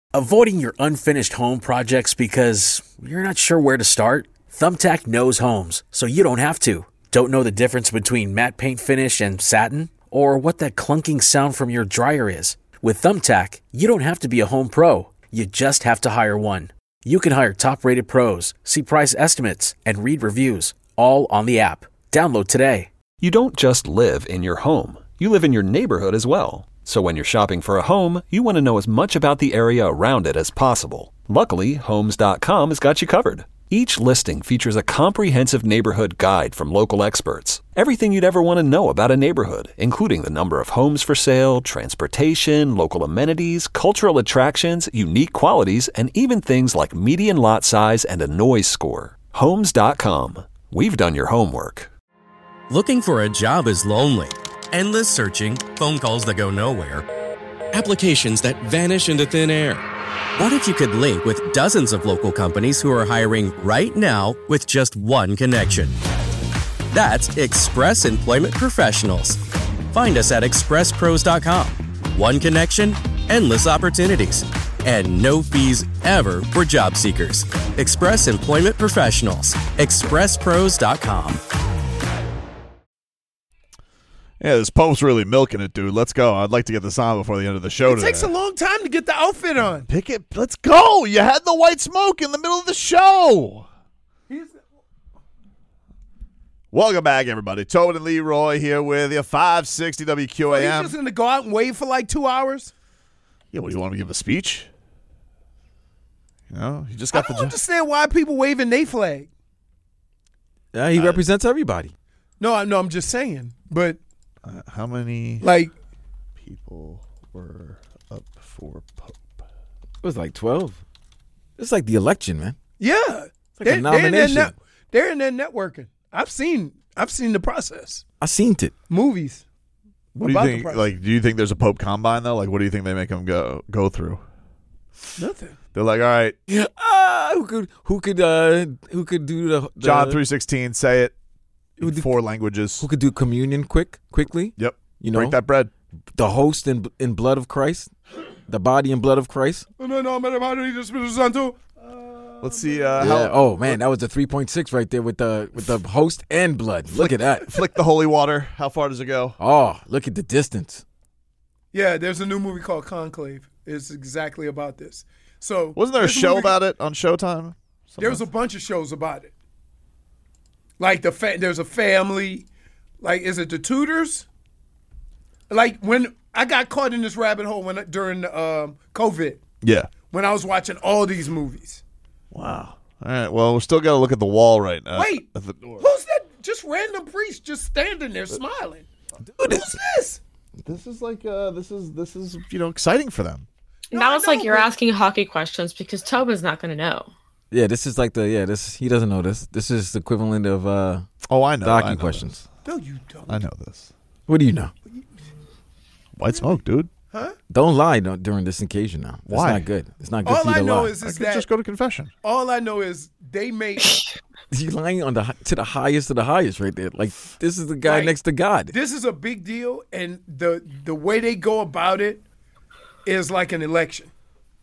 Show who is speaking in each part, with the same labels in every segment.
Speaker 1: Avoiding your unfinished home projects because you're not sure where to start? Thumbtack knows homes, so you don't have to. Don't know the difference between matte paint finish and satin? Or what that clunking sound from your dryer is? With Thumbtack, you don't have to be a home pro. You just have to hire one. You can hire top-rated pros, see price estimates, and read reviews, all on the app. Download today.
Speaker 2: You don't just live in your home. You live in your neighborhood as well. So when you're shopping for a home, you want to know as much about the area around it as possible. Luckily, Homes.com has got you covered. Each listing features a comprehensive neighborhood guide from local experts. Everything you'd ever want to know about a neighborhood, including the number of homes for sale, transportation, local amenities, cultural attractions, unique qualities, and even things like median lot size and a noise score. Homes.com. We've done your homework.
Speaker 3: Looking for a job is lonely. Endless searching, phone calls that go nowhere, applications that vanish into thin air. What if you could link with dozens of local companies who are hiring right now with just one connection? That's Express Employment Professionals. Find us at expresspros.com. One connection, endless opportunities, and no fees ever for job seekers. Express Employment Professionals. expresspros.com.
Speaker 4: Yeah, this Pope's really milking it, dude. Let's go. I'd like to get this on before the end of the show today.
Speaker 5: It takes a long time to get the outfit on.
Speaker 4: Pick it. Let's go. You had the white smoke in the middle of the show. Welcome back, everybody. Tobin and Leroy here with you. 560 WQAM.
Speaker 5: He's just going to go out and wave for like 2 hours?
Speaker 4: Yeah, what, do you want to give a speech? You know, you just got
Speaker 5: I don't understand why people waving their flag.
Speaker 6: Yeah, he represents everybody.
Speaker 5: No, I'm just saying. But
Speaker 4: how many people were up for Pope?
Speaker 6: It was like 12. It's like the election, man.
Speaker 5: Yeah.
Speaker 6: It's like a nomination.
Speaker 5: They're in there networking. I've seen the process.
Speaker 6: I seen it.
Speaker 5: Movies.
Speaker 4: What do you think? Like, do you think there's a Pope combine though? Like, what do you think they make them go through?
Speaker 5: Nothing.
Speaker 4: They're like, all right,
Speaker 6: who could do the
Speaker 4: John 3:16? Say it in 4 languages.
Speaker 6: Who could do communion quickly?
Speaker 4: Yep.
Speaker 6: You know,
Speaker 4: break that bread.
Speaker 6: The host in blood of Christ, the body and blood of Christ.
Speaker 4: Let's see.
Speaker 6: Oh man, that was the 3.6 right there with the host and blood. Look at that.
Speaker 4: Flick the holy water. How far does it go?
Speaker 6: Oh, look at the distance.
Speaker 5: Yeah, there's a new movie called Conclave. It's exactly about this. So
Speaker 4: wasn't there a show about it on Showtime?
Speaker 5: There was a bunch of shows about it. Like there's a family. Like, is it the Tudors? Like when I got caught in this rabbit hole during COVID.
Speaker 4: Yeah.
Speaker 5: When I was watching all these movies.
Speaker 4: Wow. All right. Well, we still got to look at the wall right now.
Speaker 5: Wait.
Speaker 4: At the door.
Speaker 5: Who's that? Just random priest just standing there smiling. Dude, who's this?
Speaker 4: This is like this is exciting for them.
Speaker 7: Now it's like you're asking hockey questions because Tobin's not going to know.
Speaker 6: Yeah, this is like he doesn't know this. This is the equivalent of
Speaker 4: I know
Speaker 6: hockey questions.
Speaker 5: No, you don't.
Speaker 4: I know this.
Speaker 6: What do you know?
Speaker 4: White smoke, dude.
Speaker 5: Huh?
Speaker 6: Don't lie during this occasion now. That's
Speaker 4: Why?
Speaker 6: not good. It's not good
Speaker 5: All
Speaker 6: for you to
Speaker 5: I know
Speaker 6: lie.
Speaker 5: is that
Speaker 4: just go to confession.
Speaker 5: All I know is they make
Speaker 6: you lying to the highest of the highest right there. Like, this is the guy next to God.
Speaker 5: This is a big deal, and the way they go about it is like an election.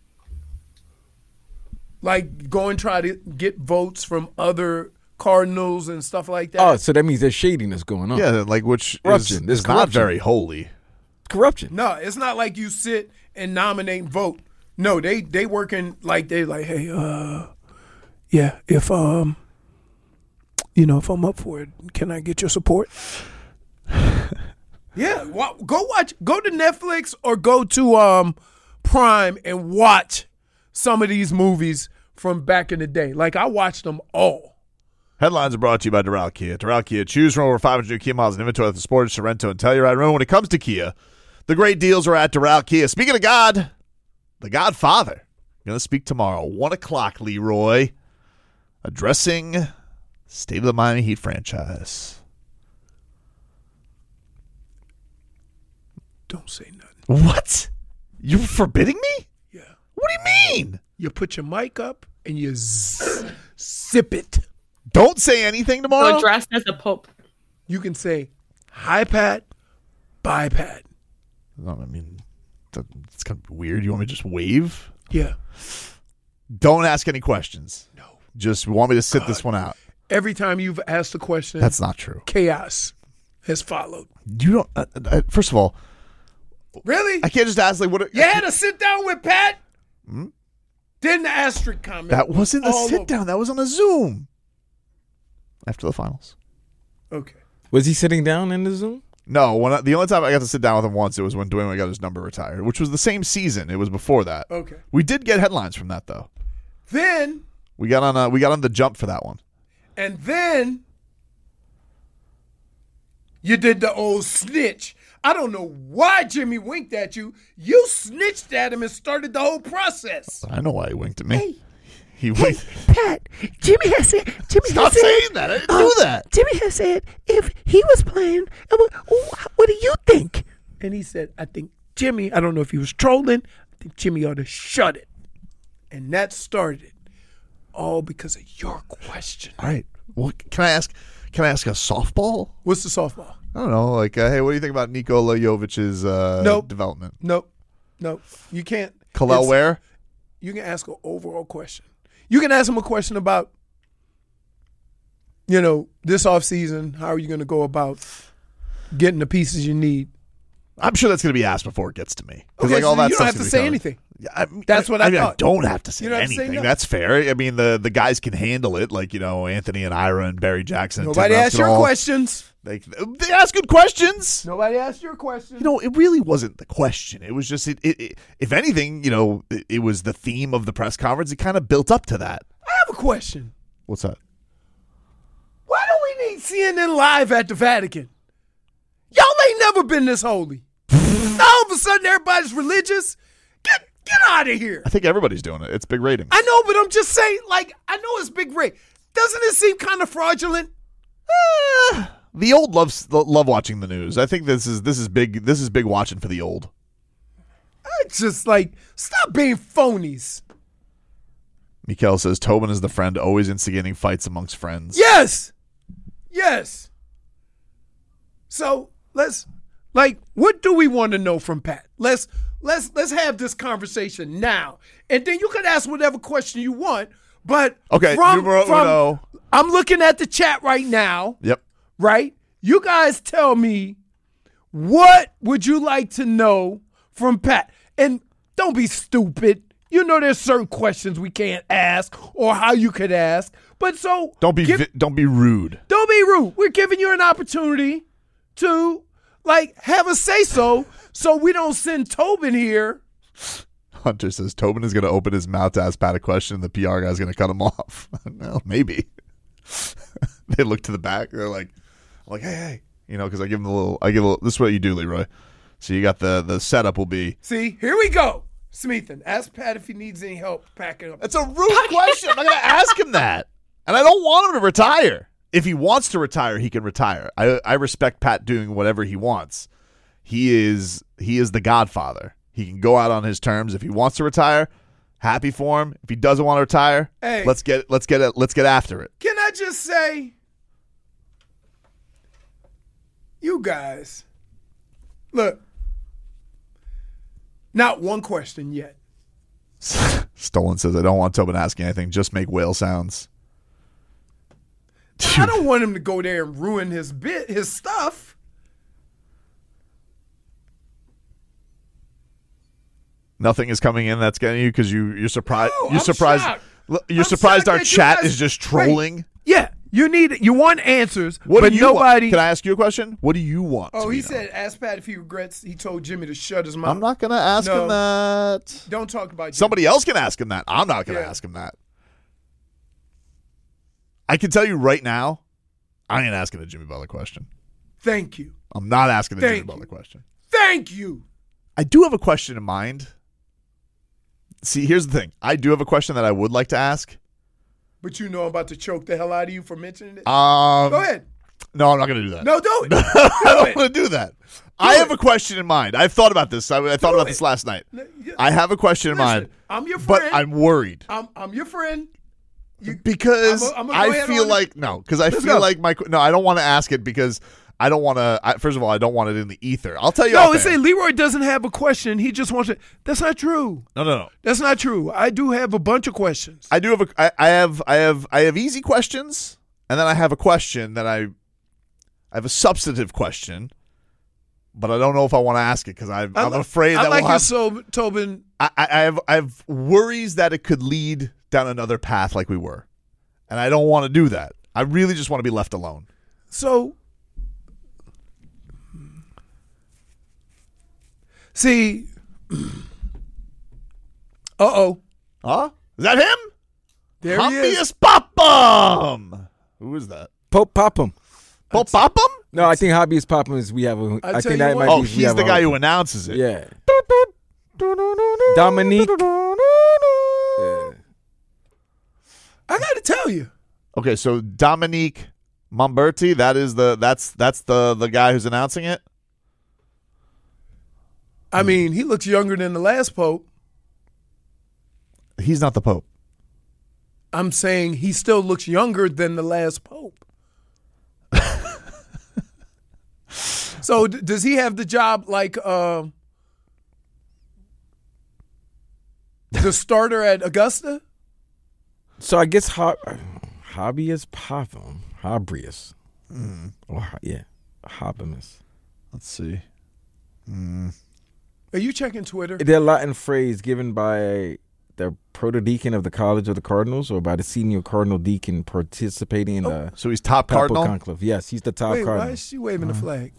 Speaker 5: Like, go and try to get votes from other cardinals and stuff like that.
Speaker 6: Oh, so that means there's shadiness going on.
Speaker 4: Yeah, like which
Speaker 6: corruption.
Speaker 4: is not very holy.
Speaker 6: Corruption.
Speaker 5: No, it's not like you sit and nominate and vote. No, they working like they like, hey, yeah, if I'm up for it, can I get your support? Yeah, go to Netflix or go to Prime and watch some of these movies from back in the day. Like, I watched them all.
Speaker 4: Headlines are brought to you by Doral Kia. Doral Kia, choose from over 500 Kia miles in inventory at the Sportage, Sorrento, and Telluride. Remember, when it comes to Kia, the great deals are at Doral Kia. Speaking of God, the Godfather, going to speak tomorrow, 1 o'clock, Leroy, addressing state of the Miami Heat franchise.
Speaker 5: Don't say nothing.
Speaker 4: What? You're forbidding me?
Speaker 5: Yeah.
Speaker 4: What do you mean?
Speaker 5: You put your mic up and you zip it.
Speaker 4: Don't say anything tomorrow?
Speaker 7: So dressed as a pope.
Speaker 5: You can say, hi, Pat, bye, Pat.
Speaker 4: No, I mean, it's kind of weird. You want me to just wave?
Speaker 5: Yeah.
Speaker 4: Don't ask any questions.
Speaker 5: No.
Speaker 4: Just want me to sit this one out.
Speaker 5: Every time you've asked a question,
Speaker 4: That's not true.
Speaker 5: chaos has followed.
Speaker 4: You don't. First of all,
Speaker 5: Really?
Speaker 4: I can't just ask like what.
Speaker 5: You had to sit down with Pat? Didn't the asterisk comment?
Speaker 4: That wasn't a
Speaker 5: all
Speaker 4: sit
Speaker 5: over.
Speaker 4: down. That was on a Zoom. After the finals.
Speaker 5: Okay.
Speaker 6: Was he sitting down in the Zoom?
Speaker 4: No, the only time I got to sit down with him once, it was when Dwayne Wade got his number retired, which was the same season. It was before that.
Speaker 5: Okay.
Speaker 4: We did get headlines from that though.
Speaker 5: Then,
Speaker 4: We got on the jump for that one.
Speaker 5: and then, you did the old snitch. I don't know why Jimmy winked at you. You snitched at him and started the whole process.
Speaker 4: I know why he winked at me. He winked.
Speaker 8: Pat, Jimmy has said.
Speaker 4: Stop saying that. I didn't do that.
Speaker 8: Jimmy has said if he was playing, what do you think?
Speaker 5: And he said, I think Jimmy, I don't know if he was trolling, I think Jimmy ought to shut it. And that started it. All because of your question.
Speaker 4: All right. Well, can I ask a softball?
Speaker 5: What's the softball?
Speaker 4: I don't know. Like, hey, what do you think about Nikola Jovic's
Speaker 5: Nope.
Speaker 4: development?
Speaker 5: Nope. You can't.
Speaker 4: Kalel
Speaker 5: It's-
Speaker 4: Ware?
Speaker 5: You can ask an overall question. You can ask him a question about, this offseason, how are you going to go about getting the pieces you need?
Speaker 4: I'm sure that's going to be asked before it gets to me. 'Cause,
Speaker 5: Okay,
Speaker 4: like, all
Speaker 5: so
Speaker 4: that
Speaker 5: you don't
Speaker 4: stuff's
Speaker 5: have to
Speaker 4: gonna be
Speaker 5: say
Speaker 4: covered.
Speaker 5: anything.
Speaker 4: Yeah,
Speaker 5: That's what I
Speaker 4: mean,
Speaker 5: thought.
Speaker 4: I don't have to say
Speaker 5: You don't have to say
Speaker 4: anything.
Speaker 5: no.
Speaker 4: That's fair. I mean, the guys can handle it, like Anthony and Ira and Barry Jackson. And
Speaker 5: Nobody
Speaker 4: Tim
Speaker 5: asked your
Speaker 4: Russell.
Speaker 5: questions.
Speaker 4: They ask good questions.
Speaker 5: Nobody asked your questions.
Speaker 4: It really wasn't the question. It was just it if anything, it was the theme of the press conference. It kind of built up to that.
Speaker 5: I have a question.
Speaker 4: What's that?
Speaker 5: Why do we need CNN Live at the Vatican? Y'all ain't never been this holy. All of a sudden, everybody's religious. Get out of here.
Speaker 4: I think everybody's doing it. It's big ratings.
Speaker 5: I know, but I'm just saying, I know it's big rate. Doesn't it seem kind of fraudulent?
Speaker 4: The old love watching the news. I think this is big. This is big watching for the old.
Speaker 5: It's just stop being phonies.
Speaker 4: Mikael says Tobin is the friend always instigating fights amongst friends.
Speaker 5: Yes. So what do we want to know from Pat? Let's have this conversation now, and then you can ask whatever question you want. But
Speaker 4: Okay, numero uno.
Speaker 5: I'm looking at the chat right now.
Speaker 4: Yep.
Speaker 5: Right? You guys tell me, what would you like to know from Pat? And don't be stupid. There's certain questions we can't ask or how you could ask. But so
Speaker 4: Don't be rude.
Speaker 5: Don't be rude. We're giving you an opportunity to have a say-so we don't send Tobin here.
Speaker 4: Hunter says Tobin is going to open his mouth to ask Pat a question, and the PR guy's going to cut him off. Well, maybe. They look to the back. They're like, hey, because I give them a little. This is what you do, Leroy. So you got the setup will be.
Speaker 5: See, here we go. Smeathan, ask Pat if he needs any help packing up.
Speaker 4: That's a rude question. I'm not going to ask him that, and I don't want him to retire. If he wants to retire, he can retire. I respect Pat doing whatever he wants. He is the Godfather. He can go out on his terms. If he wants to retire, happy for him. If he doesn't want to retire,
Speaker 5: Hey.
Speaker 4: let's get after it.
Speaker 5: Can I just say, you guys, look, not one question yet.
Speaker 4: Stolen says, I don't want Tobin asking anything. Just make whale sounds.
Speaker 5: I don't want him to go there and ruin his stuff.
Speaker 4: Nothing is coming in that's getting you because you're surprised.
Speaker 5: No,
Speaker 4: You're
Speaker 5: I'm
Speaker 4: surprised.
Speaker 5: shocked.
Speaker 4: You're
Speaker 5: I'm
Speaker 4: surprised
Speaker 5: shocked
Speaker 4: our
Speaker 5: that you
Speaker 4: chat
Speaker 5: guys-
Speaker 4: is just trolling.
Speaker 5: Right. Yeah, you want answers,
Speaker 4: What
Speaker 5: but
Speaker 4: do you
Speaker 5: nobody.
Speaker 4: want? Can I ask you a question? What do you want?
Speaker 5: Oh,
Speaker 4: to
Speaker 5: he
Speaker 4: be
Speaker 5: said, ask Pat if he regrets. He told Jimmy to shut his mouth.
Speaker 4: I'm not going to ask
Speaker 5: No.
Speaker 4: him that.
Speaker 5: Don't talk about Jimmy.
Speaker 4: Somebody else can ask him that. I'm not going to
Speaker 5: Yeah.
Speaker 4: ask him that. I can tell you right now, I ain't asking the Jimmy Butler question.
Speaker 5: Thank you.
Speaker 4: I'm not asking the Jimmy
Speaker 5: Thank
Speaker 4: Butler
Speaker 5: you.
Speaker 4: question.
Speaker 5: Thank you.
Speaker 4: I do have a question in mind. See, here's the thing. I do have a question that I would like to ask.
Speaker 5: But I'm about to choke the hell out of you for mentioning it.
Speaker 4: Go
Speaker 5: ahead.
Speaker 4: No, I'm not going to do that.
Speaker 5: No, do it.
Speaker 4: I don't
Speaker 5: it.
Speaker 4: want to do that. I have a question in mind. I've thought about this. I thought about this last night. I have a question in mind.
Speaker 5: I'm your friend.
Speaker 4: But I'm worried.
Speaker 5: I'm your friend.
Speaker 4: Because
Speaker 5: I'm gonna go
Speaker 4: I
Speaker 5: ahead
Speaker 4: feel
Speaker 5: on
Speaker 4: like, no, because I
Speaker 5: Let's
Speaker 4: feel
Speaker 5: go.
Speaker 4: like I don't want to ask it because I don't want to. First of all, I don't want it in the ether. I'll tell you.
Speaker 5: No, it's saying Leroy doesn't have a question. He just wants it. That's not true.
Speaker 4: No.
Speaker 5: That's not true. I do have a bunch of questions.
Speaker 4: I do have I have easy questions, and then I have a question that I have a substantive question, but I don't know if I want to ask it because I'm afraid that
Speaker 5: I like
Speaker 4: we'll have.
Speaker 5: so Tobin.
Speaker 4: I have worries that it could lead down another path like we were, and I don't want to do that. I really just want to be left alone.
Speaker 5: So, see, uh-oh.
Speaker 4: Huh? Is that him?
Speaker 5: There he is.
Speaker 4: Hobbyist Popham. Who is that?
Speaker 6: Pope Popham.
Speaker 4: Pope Popham?
Speaker 6: No, I think Hobbyist Popham is we have a. I think that might be.
Speaker 4: Oh,
Speaker 6: we
Speaker 4: he's
Speaker 6: have
Speaker 4: the
Speaker 6: a-
Speaker 4: guy who announces it.
Speaker 6: Yeah. Dominique. Yeah.
Speaker 5: I got to tell you.
Speaker 4: Okay, so Dominique Momberti, that's the guy who's announcing it.
Speaker 5: I mean, he looks younger than the last Pope.
Speaker 4: He's not the Pope.
Speaker 5: I'm saying he still looks younger than the last Pope. So does he have the job like the starter at Augusta?
Speaker 6: So I guess Hobbyist Popham. Hobbyist. Hobbyist.
Speaker 4: Let's see.
Speaker 5: Are you checking Twitter?
Speaker 6: They're Latin phrase given by the protodeacon of the College of the Cardinals or by the senior cardinal deacon participating in the
Speaker 4: So he's top
Speaker 6: Papal
Speaker 4: cardinal?
Speaker 6: conclave. Yes, he's the top
Speaker 5: Wait,
Speaker 6: cardinal.
Speaker 5: why is she waving the flag?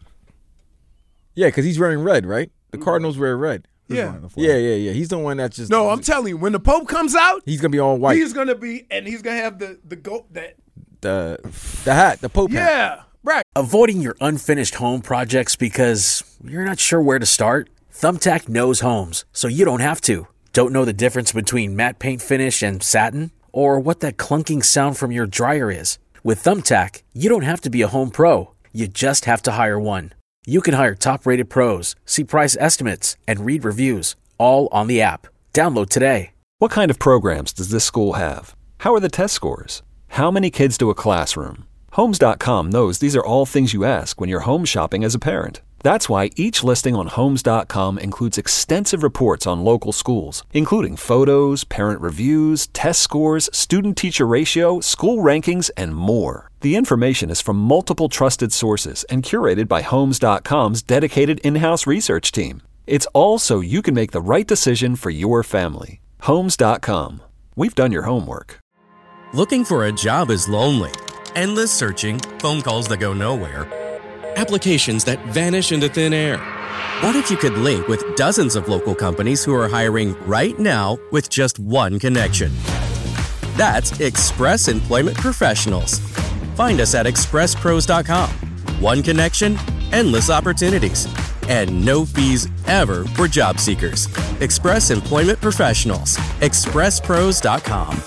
Speaker 6: Yeah, because he's wearing red, right? The Cardinals wear red.
Speaker 5: Yeah.
Speaker 6: Yeah. He's the one that's just.
Speaker 5: No, I'm telling you, when the Pope comes out,
Speaker 6: He's gonna be all white.
Speaker 5: he's gonna have the goat that.
Speaker 6: the hat, the Pope hat.
Speaker 5: Yeah, right.
Speaker 1: Avoiding your unfinished home projects because you're not sure where to start? Thumbtack knows homes, so you don't have to. Don't know the difference between matte paint finish and satin? Or what that clunking sound from your dryer is? With Thumbtack, you don't have to be a home pro. You just have to hire one. You can hire top-rated pros, see price estimates, and read reviews, all on the app. Download today.
Speaker 2: What kind of programs does this school have? How are the test scores? How many kids do a classroom? Homes.com knows these are all things you ask when you're home shopping as a parent. That's why each listing on Homes.com includes extensive reports on local schools, including photos, parent reviews, test scores, student-teacher ratio, school rankings, and more. The information is from multiple trusted sources and curated by Homes.com's dedicated in-house research team. It's all so you can make the right decision for your family. Homes.com. We've done your homework.
Speaker 3: Looking for a job is lonely. Endless searching, phone calls that go nowhere, applications that vanish into thin air. What if you could link with dozens of local companies who are hiring right now with just one connection? That's Express Employment Professionals. Find us at expresspros.com. One connection, endless opportunities, and no fees ever for job seekers. Express Employment Professionals. expresspros.com.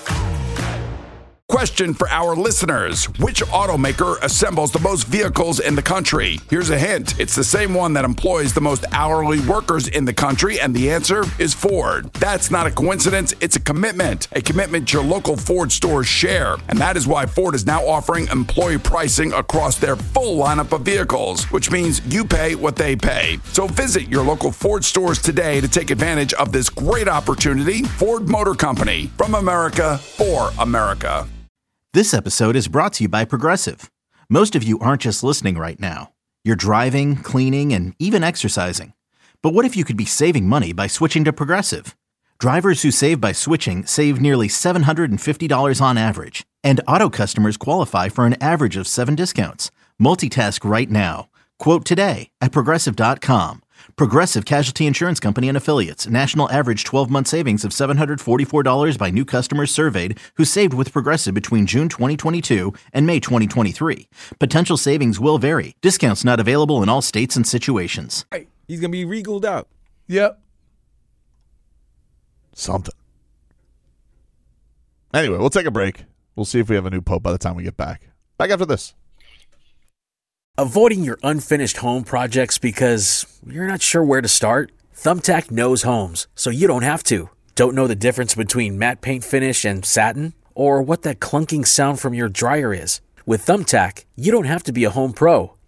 Speaker 9: Question for our listeners. Which automaker assembles the most vehicles in the country? Here's a hint. It's the same one that employs the most hourly workers in the country, and the answer is Ford. That's not a coincidence. It's a commitment your local Ford stores share. And that is why Ford is now offering employee pricing across their full lineup of vehicles, which means you pay what they pay. So visit your local Ford stores today to take advantage of this great opportunity. Ford Motor Company, from America for America.
Speaker 10: This episode is brought to you by Progressive. Most of you aren't just listening right now. You're driving, cleaning, and even exercising. But what if you could be saving money by switching to Progressive? Drivers who save by switching save nearly $750 on average. And auto customers qualify for an average of 7 discounts. Multitask right now. Quote today at Progressive.com. Progressive Casualty Insurance Company and Affiliates. National average 12-month savings of $744 by new customers surveyed who saved with Progressive between June 2022 and May 2023. Potential savings will vary. Discounts not available in all states and situations.
Speaker 6: He's going to be regaled out.
Speaker 5: Yep.
Speaker 4: Something. Anyway, we'll take a break. We'll see if we have a new pope by the time we get back. Back after this.
Speaker 1: Avoiding your unfinished home projects because you're not sure where to start? Thumbtack knows homes, so you don't have to. Don't know the difference between matte paint finish and satin? Or what that clunking sound from your dryer is? With Thumbtack, you don't have to be a home pro.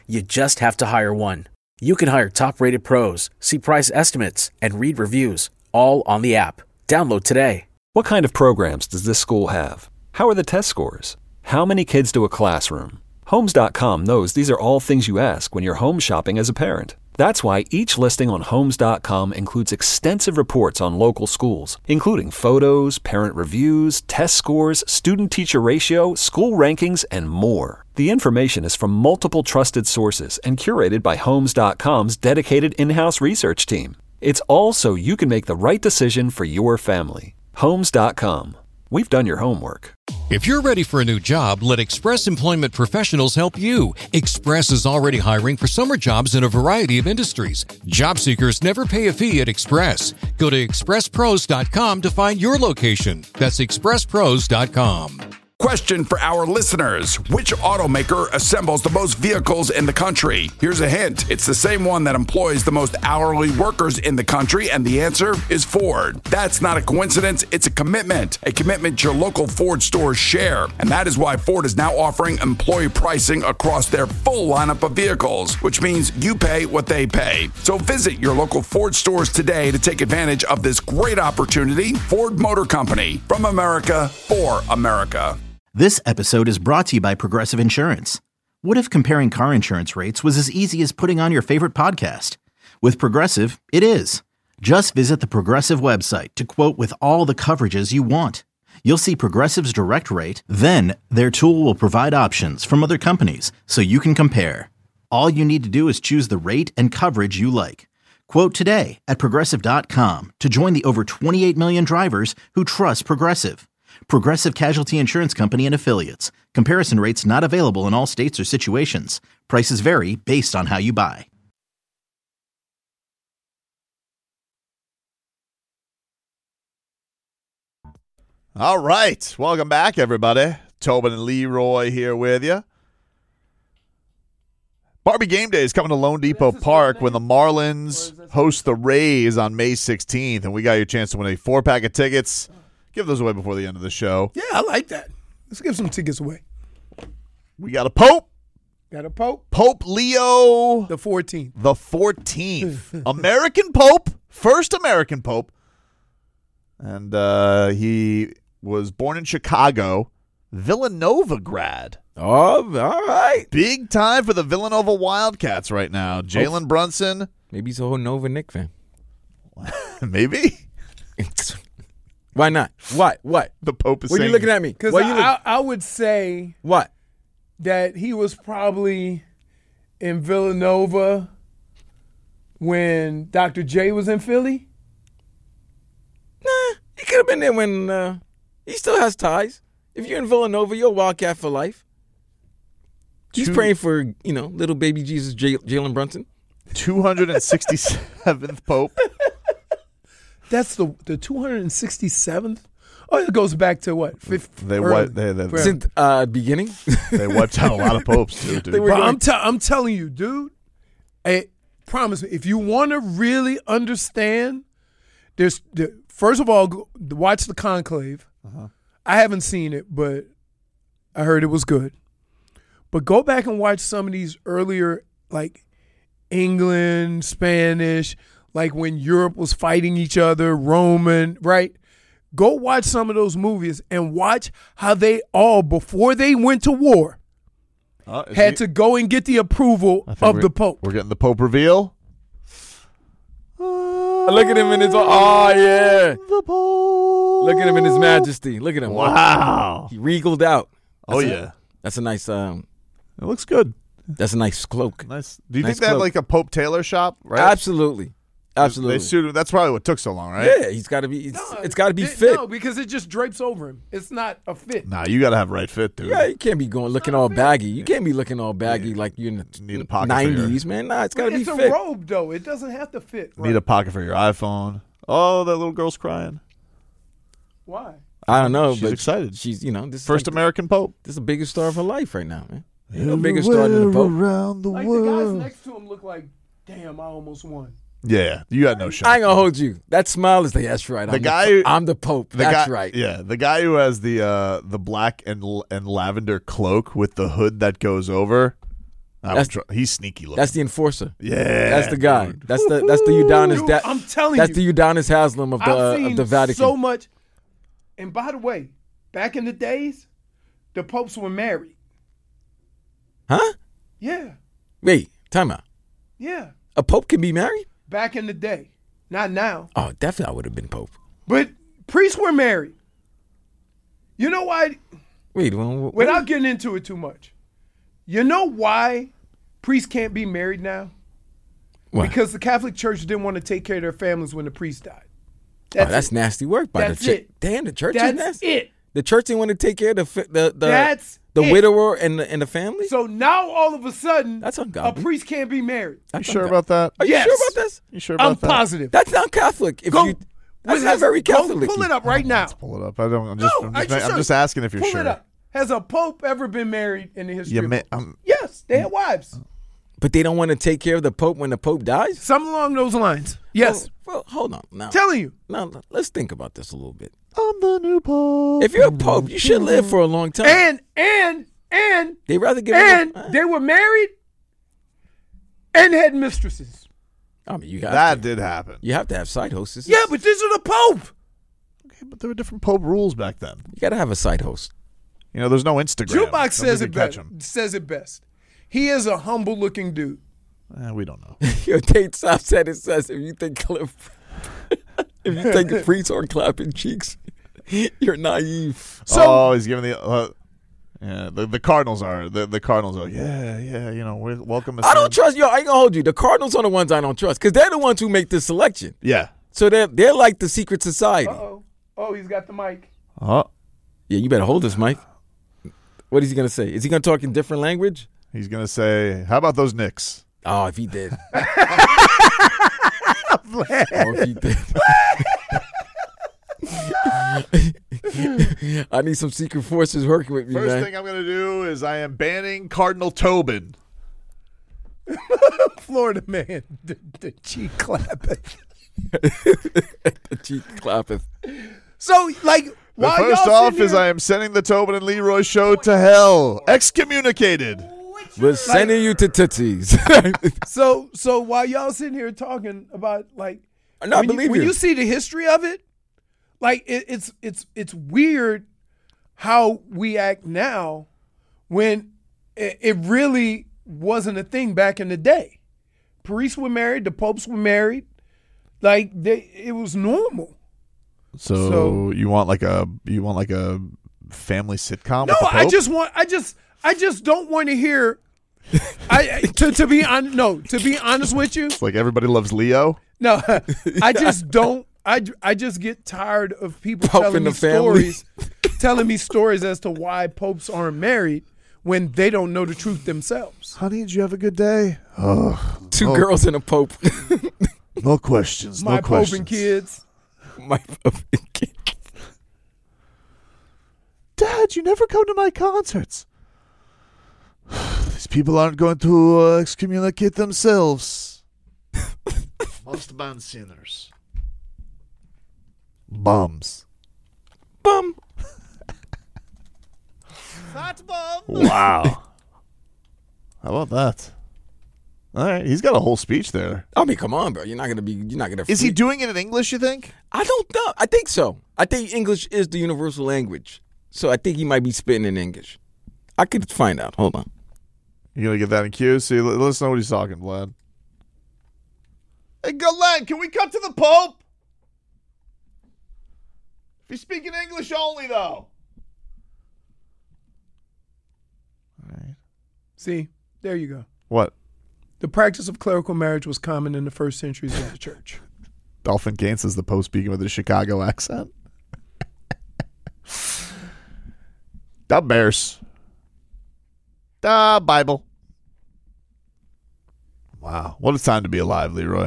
Speaker 1: You just have to hire one. You can hire top-rated pros, see price estimates, and read reviews, all on the app. Download today.
Speaker 2: What kind of programs does this school have? How are the test scores? How many kids do a classroom? Homes.com knows these are all things you ask when you're home shopping as a parent. That's why each listing on Homes.com includes extensive reports on local schools, including photos, parent reviews, test scores, student-teacher ratio, school rankings, and more. The information is from multiple trusted sources and curated by Homes.com's dedicated in-house research team. It's all so you can make the right decision for your family. Homes.com. We've done your homework.
Speaker 11: If you're ready for a new job, let Express Employment Professionals help you. Express is already hiring for summer jobs in a variety of industries. Job seekers never pay a fee at Express. Go to expresspros.com to find your location. That's expresspros.com.
Speaker 9: Question for our listeners. Which automaker assembles the most vehicles in the country? Here's a hint. It's the same one that employs the most hourly workers in the country, and the answer is Ford. That's not a coincidence. It's a commitment your local Ford stores share. And that is why Ford is now offering employee pricing across their full lineup of vehicles, which means you pay what they pay. So visit your local Ford stores today to take advantage of this great opportunity. Ford Motor Company, from America, for America.
Speaker 10: This episode is brought to you by Progressive Insurance. What if comparing car insurance rates was as easy as putting on your favorite podcast? With Progressive, it is. Just visit the Progressive website to quote with all the coverages you want. You'll see Progressive's direct rate, then their tool will provide options from other companies so you can compare. All you need to do is choose the rate and coverage you like. Quote today at Progressive.com to join the over 28 million drivers who trust Progressive. Progressive Casualty Insurance Company and Affiliates. Comparison rates not available in all states or situations. Prices vary based on how you buy.
Speaker 4: All right. Welcome back, everybody. Tobin and Leroy here with you. Barbie Game Day is coming to Lone Depot Park when the Marlins host the Rays on May 16th, and we got your chance to win a 4-pack of tickets. Give those away before the end of the show.
Speaker 5: Yeah, I like that. Let's give some tickets away.
Speaker 4: We got a Pope.
Speaker 5: Got a Pope?
Speaker 4: Pope Leo.
Speaker 5: The 14th.
Speaker 4: The 14th. American Pope. First American Pope. And he was born in Chicago. Villanova grad.
Speaker 6: Oh, all right.
Speaker 4: Big time for the Villanova Wildcats right now. Jalen Brunson.
Speaker 6: Maybe he's a whole Nova Knick fan.
Speaker 4: Maybe.
Speaker 6: Why not? What?
Speaker 4: The Pope is
Speaker 6: saying. What are you looking at me?
Speaker 5: Because I would say
Speaker 6: what?
Speaker 5: That he was probably in Villanova when Dr. J was in Philly.
Speaker 6: Nah, he could have been there when he still has ties. If you're in Villanova, you're a Wildcat for life. He's praying for, little baby Jesus Jalen Brunson.
Speaker 4: 267th Pope.
Speaker 5: That's the 267th. Oh, it goes back to what?
Speaker 6: Since beginning.
Speaker 4: They wiped out a lot of popes too, dude.
Speaker 5: I'm telling you, dude. Promise me, if you want to really understand, first of all, watch the Conclave.
Speaker 4: Uh-huh.
Speaker 5: I haven't seen it, but I heard it was good. But go back and watch some of these earlier, like England, Spanish. Like when Europe was fighting each other, Roman, right? Go watch some of those movies and watch how they all, before they went to war, had to go and get the approval of the Pope.
Speaker 4: We're getting the Pope reveal.
Speaker 6: Look at him in his, yeah.
Speaker 4: The Pope.
Speaker 6: Look at him in his majesty. Look at him.
Speaker 4: Wow.
Speaker 6: He regaled out.
Speaker 4: That's
Speaker 6: a nice,
Speaker 4: it looks good.
Speaker 6: That's a nice cloak.
Speaker 4: Nice. Do you think they have like a Pope tailor shop, right?
Speaker 6: Absolutely. Absolutely.
Speaker 4: They sued him. That's probably what took so long, right?
Speaker 6: Yeah, he's got to be. It's got to be fit.
Speaker 5: No, because it just drapes over him. It's not a fit.
Speaker 4: Nah, you got to have right fit, dude.
Speaker 6: Yeah, you can't be looking all baggy. You can't be looking all baggy like you're in the 90s, man. Nah, it's got to be fit.
Speaker 5: It's a robe, though. It doesn't have to fit.
Speaker 4: Need a pocket for your iPhone. Oh, that little girl's crying.
Speaker 5: Why?
Speaker 6: I don't know.
Speaker 4: She's excited.
Speaker 6: She's, this
Speaker 4: first American Pope.
Speaker 6: This is the biggest star of her life right now, man. No bigger star than the Pope.
Speaker 4: Around the world.
Speaker 5: The guys next to him look like, damn, I almost won.
Speaker 4: Yeah, you got no shot.
Speaker 6: I ain't gonna hold you. That smile is that's right. I'm the Pope. That's right.
Speaker 4: Yeah, the guy who has the black and lavender cloak with the hood that goes over. He's sneaky looking.
Speaker 6: That's the enforcer.
Speaker 4: Yeah,
Speaker 6: that's the guy. That's the Udonis.
Speaker 5: Dude, I'm telling
Speaker 6: that's
Speaker 5: you,
Speaker 6: the Udonis Haslam of the Vatican.
Speaker 5: So much. And by the way, back in the days, the popes were married.
Speaker 6: Huh?
Speaker 5: Yeah.
Speaker 6: Wait, time out.
Speaker 5: Yeah.
Speaker 6: A pope can be married?
Speaker 5: Back in the day, not now.
Speaker 6: Oh, definitely, I would have been pope.
Speaker 5: But priests were married. You know why?
Speaker 6: Wait,
Speaker 5: without getting into it too much. You know why priests can't be married now?
Speaker 6: Why?
Speaker 5: Because the Catholic Church didn't want to take care of their families when the priest died.
Speaker 6: That's nasty work by the church. Damn, the church is nasty.
Speaker 5: It.
Speaker 6: The church didn't want to take care of the
Speaker 5: it.
Speaker 6: widower and the family.
Speaker 5: So now all of a sudden,
Speaker 6: that's
Speaker 5: a priest can't be married.
Speaker 4: You sure about that?
Speaker 6: Are you sure about this?
Speaker 4: You sure about that?
Speaker 5: I'm positive.
Speaker 6: That's not Catholic. That's not very Catholic.
Speaker 5: Pull it up right now.
Speaker 4: Let's pull it up. I'm just asking if you're
Speaker 5: pull
Speaker 4: sure.
Speaker 5: It up. Has a pope ever been married in the history?
Speaker 4: Yeah,
Speaker 5: yes, they had wives.
Speaker 6: But they don't want to take care of the pope when the pope dies?
Speaker 5: Something along those lines. Yes.
Speaker 6: Well, hold on. Now,
Speaker 5: telling you.
Speaker 6: Now, let's think about this a little bit.
Speaker 4: I'm the new pope.
Speaker 6: If you're a pope, you should live for a long time.
Speaker 5: And
Speaker 6: they rather give.
Speaker 5: They were married and had mistresses.
Speaker 6: I mean,
Speaker 4: that did happen.
Speaker 6: You have to have side hostesses.
Speaker 5: Yeah, but these are the pope.
Speaker 4: Okay, but there were different pope rules back then.
Speaker 6: You got to have a side host.
Speaker 4: You know, there's no Instagram.
Speaker 5: Jukebox says it best. He is a humble-looking dude.
Speaker 4: We don't know.
Speaker 6: Your Tate South said it says if you think the priests are clapping cheeks, you're naive.
Speaker 4: So, he's giving the Cardinals are the Cardinals are you know, we're welcome.
Speaker 6: I don't trust I ain't gonna hold you. The Cardinals are the ones I don't trust because they're the ones who make this selection.
Speaker 4: Yeah.
Speaker 6: So they're like the secret society.
Speaker 5: Oh, he's got the mic.
Speaker 6: Yeah, you better hold this mic. What is he gonna say? Is he gonna talk in different language?
Speaker 4: He's gonna say, "How about those Knicks?"
Speaker 6: Oh, if he did. I need some secret forces working with me,
Speaker 4: First
Speaker 6: man.
Speaker 4: thing I'm going to do is I am banning Cardinal Tobin.
Speaker 5: Florida man, the cheek clappeth.
Speaker 6: The cheek clappeth.
Speaker 5: So, like,
Speaker 4: the first off is I am sending the Tobin and Leroy show to hell. Excommunicated.
Speaker 6: We're sending you to Tootsies.
Speaker 5: So while y'all sitting here talking about, like, when you see the history of it, like, it's weird how we act now when it really wasn't a thing back in the day. Priests were married, the popes were married, like it was normal.
Speaker 4: So you want like a family sitcom?
Speaker 5: No,
Speaker 4: with the Pope?
Speaker 5: I just don't want to hear. To be honest with you,
Speaker 4: it's like everybody loves Leo.
Speaker 5: No, I just don't. I just get tired of people telling me stories as to why popes aren't married when they don't know the truth themselves.
Speaker 4: Honey, did you have a good day?
Speaker 6: Two girls and a pope.
Speaker 4: No questions.
Speaker 5: My
Speaker 4: no
Speaker 5: pope
Speaker 4: questions.
Speaker 5: and kids.
Speaker 6: My pope and kids.
Speaker 4: Dad, you never come to my concerts. These people aren't going to excommunicate themselves. Most band sinners. Bums.
Speaker 6: Bum.
Speaker 4: Fat bum. Wow. How about that? All right, he's got a whole speech there.
Speaker 6: I mean, come on, bro. You're not gonna.
Speaker 4: Is he doing it in English, you think?
Speaker 6: I don't know. I think so. I think English is the universal language. So I think he might be spitting in English. I could find out. Hold on.
Speaker 4: You gonna get that in cue? See, let us know what he's talking, Vlad. Hey, Galen, can we cut to the Pope? If he's speaking English only, though. All right.
Speaker 5: See, there you go.
Speaker 4: What?
Speaker 5: The practice of clerical marriage was common in the first centuries of the church.
Speaker 4: Dolphin Gaines is the Pope speaking with a Chicago accent. The Bears. The Bible. Wow. What a time to be alive, Leroy.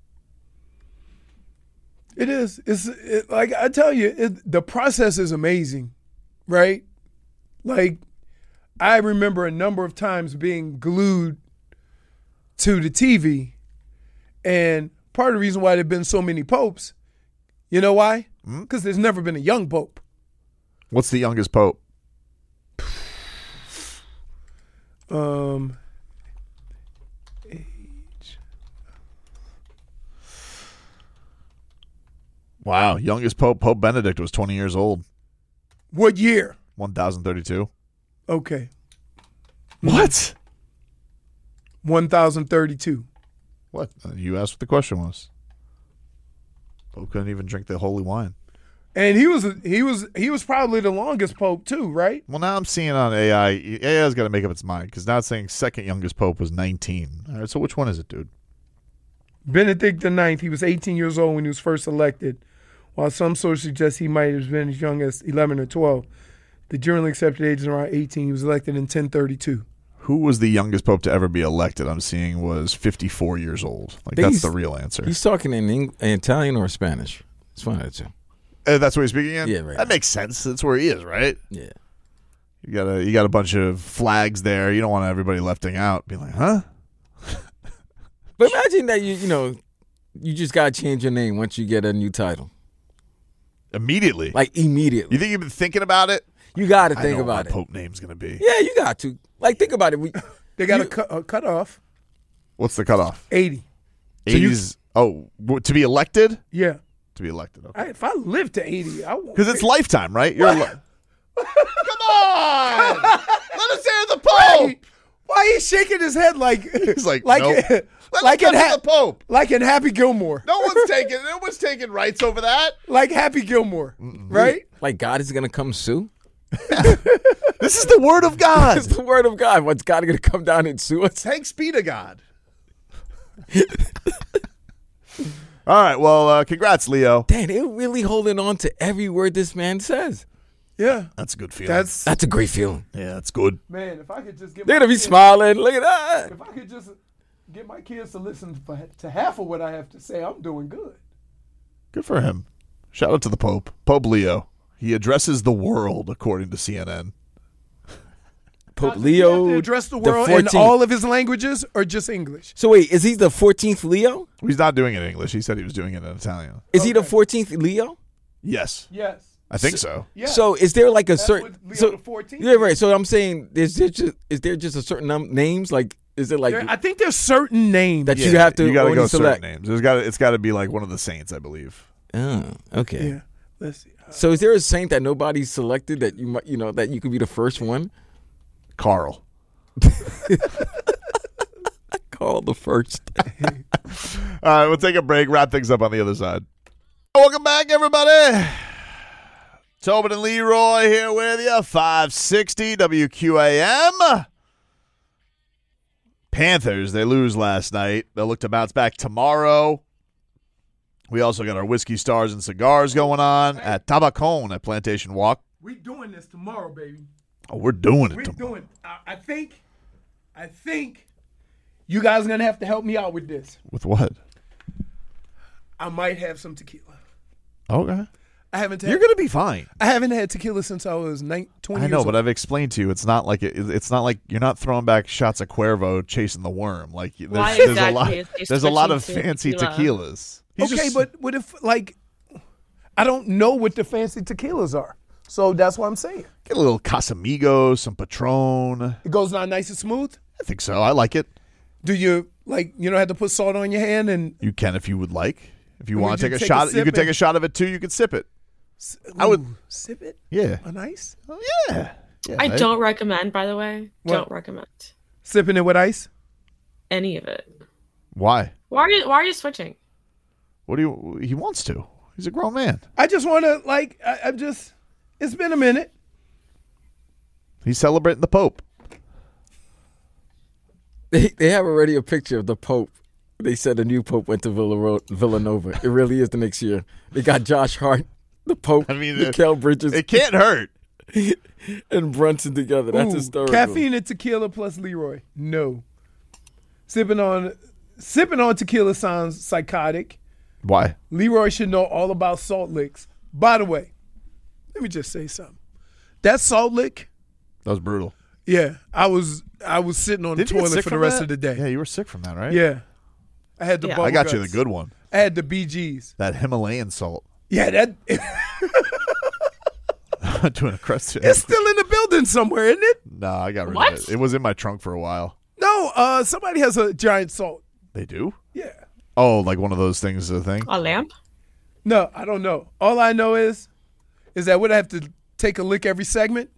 Speaker 5: It is. Like I tell you, the process is amazing, right? Like, I remember a number of times being glued to the TV, and part of the reason why there have been so many popes, you know why? Because there's never been a young pope.
Speaker 4: What's the youngest pope? Wow. Youngest Pope, Pope Benedict, was 20 years old.
Speaker 5: What year?
Speaker 4: 1032.
Speaker 5: Okay.
Speaker 4: What?
Speaker 5: 1032.
Speaker 4: What? You asked what the question was. Pope couldn't even drink the holy wine.
Speaker 5: And he was probably the longest pope too, right?
Speaker 4: Well, now I'm seeing on AI. AI's got to make up its mind because now it's saying second youngest pope was 19. All right, so which one is it, dude?
Speaker 5: Benedict IX, he was 18 years old when he was first elected, while some sources suggest he might have been as young as 11 or 12. The generally accepted age is around 18. He was elected in 1032.
Speaker 4: Who was the youngest pope to ever be elected? I'm seeing was 54 years old. Like that's the real answer.
Speaker 6: He's talking in Italian or Spanish. It's one of the two.
Speaker 4: That's what he's speaking in?
Speaker 6: Yeah, right.
Speaker 4: That makes sense. That's where he is, right?
Speaker 6: Yeah.
Speaker 4: You got a bunch of flags there. You don't want everybody lefting out. Be like, huh?
Speaker 6: But imagine that you just got to change your name once you get a new title.
Speaker 4: Immediately.
Speaker 6: Like immediately.
Speaker 4: You think you've been thinking about it?
Speaker 6: You got to think
Speaker 4: I know
Speaker 6: about
Speaker 4: what
Speaker 6: it.
Speaker 4: my pope name's going to be.
Speaker 6: Yeah, you got to. Like, think about it.
Speaker 5: They got a cut off.
Speaker 4: What's the cutoff?
Speaker 5: 80.
Speaker 4: 80s. To be elected?
Speaker 5: Yeah.
Speaker 4: To be elected. Okay.
Speaker 5: If I live to 80, I won't.
Speaker 4: Because it's lifetime, right? You're Come on! Let us hear the Pope!
Speaker 5: Why are you shaking his head like
Speaker 4: he's like
Speaker 5: nope.
Speaker 4: like in
Speaker 5: the
Speaker 4: Pope?
Speaker 5: Like in Happy Gilmore.
Speaker 4: No one's taking rights over that.
Speaker 5: Like Happy Gilmore, right?
Speaker 6: Like God is gonna come sue.
Speaker 4: This is the word of God.
Speaker 6: It's the word of God. What's God gonna come down and sue us?
Speaker 4: Thanks be to God. All right. Well, congrats, Leo.
Speaker 6: Dang, they're really holding on to every word this man says.
Speaker 5: Yeah,
Speaker 4: that's a good feeling.
Speaker 6: That's a great feeling.
Speaker 4: Yeah, that's good.
Speaker 5: Man, if I could just get
Speaker 6: they're gonna be smiling. Look at that.
Speaker 5: If I could just get my kids to listen to half of what I have to say, I'm doing good.
Speaker 4: Good for him. Shout out to the Pope, Pope Leo. He addresses the world, according to CNN.
Speaker 6: Pope Leo
Speaker 5: to address the world in all of his languages or just English?
Speaker 6: So wait, is he the 14th Leo?
Speaker 4: He's not doing it in English. He said he was doing it in Italian.
Speaker 6: Is he the 14th Leo?
Speaker 4: Yes.
Speaker 5: Yes.
Speaker 4: I think so.
Speaker 5: Yeah.
Speaker 6: So is there like a certain
Speaker 5: Leo the 14th?
Speaker 6: Yeah, right. So I'm saying is there just a certain names? Like is it like
Speaker 5: I think there's certain names
Speaker 6: that you have to
Speaker 4: you gotta
Speaker 6: only
Speaker 4: go
Speaker 6: select
Speaker 4: certain names. It's got to be like one of the saints, I believe.
Speaker 6: Oh, okay.
Speaker 5: Yeah. Let's see.
Speaker 6: So is there a saint that nobody's selected that you might that you could be the first one?
Speaker 4: Carl.
Speaker 6: Carl the first.
Speaker 4: All right, we'll take a break, wrap things up on the other side. Welcome back, everybody. Tobin and Leroy here with you, 560 WQAM. Panthers, they lose last night. They'll look to bounce back tomorrow. We also got our Whiskey Stars and Cigars going on at Tabacon at Plantation Walk.
Speaker 5: We doing this tomorrow, baby.
Speaker 4: Oh, we're doing it
Speaker 5: We're
Speaker 4: tomorrow.
Speaker 5: doing. I think you guys are gonna have to help me out with this.
Speaker 4: With what?
Speaker 5: I might have some tequila.
Speaker 4: Okay.
Speaker 5: I haven't.
Speaker 4: You're gonna be fine.
Speaker 5: I haven't had tequila since I was 20
Speaker 4: I
Speaker 5: years
Speaker 4: know,
Speaker 5: old.
Speaker 4: but I've explained to you, it's not like it's not like you're not throwing back shots of Cuervo chasing the worm. Like
Speaker 7: Why
Speaker 4: there's
Speaker 7: exactly is he
Speaker 4: there's a lot of
Speaker 7: switching to
Speaker 4: fancy
Speaker 7: tequila?
Speaker 4: tequilas.
Speaker 5: Okay, but what if I don't know what the fancy tequilas are, so that's what I'm saying.
Speaker 4: Get a little Casamigos, some Patron.
Speaker 5: It goes down nice and smooth.
Speaker 4: I think so. I like it.
Speaker 5: Do you you don't have to put salt on your hand and
Speaker 4: You can if you would like. If you
Speaker 5: Would
Speaker 4: want to
Speaker 5: you
Speaker 4: take a
Speaker 5: take a
Speaker 4: shot, you
Speaker 5: sip
Speaker 4: could take
Speaker 5: and-
Speaker 4: a shot of it too. You could sip it. I would
Speaker 5: sip it
Speaker 4: Yeah.
Speaker 5: on ice.
Speaker 4: Oh, yeah.
Speaker 7: I don't recommend, by the way.
Speaker 5: What?
Speaker 7: Don't recommend
Speaker 5: Sipping it with ice.
Speaker 7: any of it.
Speaker 4: Why?
Speaker 7: Why are you switching?
Speaker 4: What do you? He wants to. He's a grown man.
Speaker 5: I just want to I'm just. It's been a minute.
Speaker 4: He's celebrating the Pope.
Speaker 6: They have already a picture of the Pope. They said the new Pope went to Villanova. It really is the next year. They got Josh Hart, the Pope, Mikal Bridges.
Speaker 4: It can't hurt.
Speaker 6: And Brunson together. That's
Speaker 5: Ooh,
Speaker 6: historical.
Speaker 5: Caffeine and tequila plus Leroy. No. Sipping on tequila sounds psychotic.
Speaker 4: Why?
Speaker 5: Leroy should know all about salt licks. By the way, let me just say something. That salt lick,
Speaker 4: That was brutal.
Speaker 5: yeah, I was sitting on
Speaker 4: Did
Speaker 5: the
Speaker 4: you get
Speaker 5: toilet
Speaker 4: sick
Speaker 5: for the
Speaker 4: from
Speaker 5: rest
Speaker 4: that?
Speaker 5: of the day.
Speaker 4: Yeah, you were sick from that, right?
Speaker 5: Yeah. I had the bubble
Speaker 4: I got you the
Speaker 5: guts.
Speaker 4: good one.
Speaker 5: I had the BGs.
Speaker 4: That Himalayan salt.
Speaker 5: Yeah, that
Speaker 4: Doing a crust.
Speaker 5: it's still in the building somewhere, isn't it?
Speaker 4: No, I got rid
Speaker 7: What?
Speaker 4: of it. It was in my trunk for a while.
Speaker 5: No, somebody has a giant salt.
Speaker 4: They do?
Speaker 5: Yeah.
Speaker 4: Oh, like one of those things, a thing?
Speaker 7: A lamp?
Speaker 5: No, I don't know. All I know is that would I have to take a lick every segment.